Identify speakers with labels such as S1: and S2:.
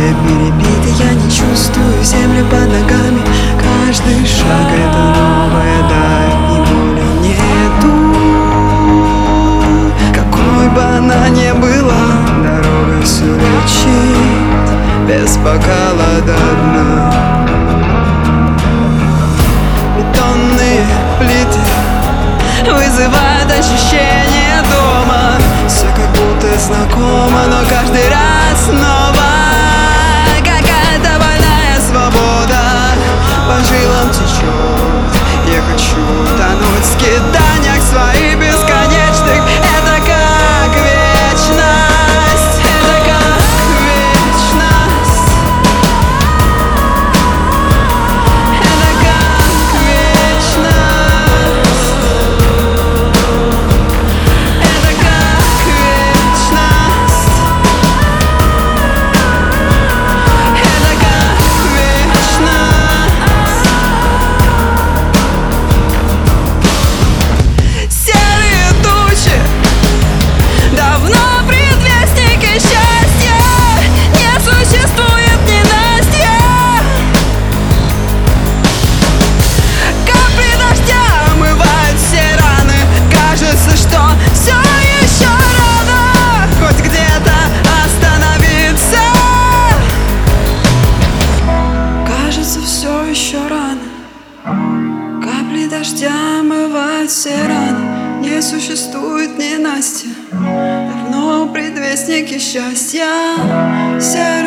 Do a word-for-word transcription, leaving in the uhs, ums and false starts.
S1: Дороги перебиты, я не чувствую землю под ногами. Каждый шаг — это новая даль, и боли нету. Какой бы она ни была, дорога все лечит, без бокала до дна. Бетонные плиты вызывают ощущение дома. Все как будто знакомо, но каждый раз снова какая-то больная свобода по жилам течет. Я хочу тонуть в скитаниях своих бесконечных. Это как вечность, это как вечность, это как вечность, это как вечность, это как вечность. Серые тучи давно предвестники счастья. Не существует ненастья. Капли дождя омывают все раны. Кажется, что все еще рано хоть где-то остановиться. Кажется, все еще рано. Капли дождя омывают все раны. Не существует ненастья. Давно предвестники счастья. Все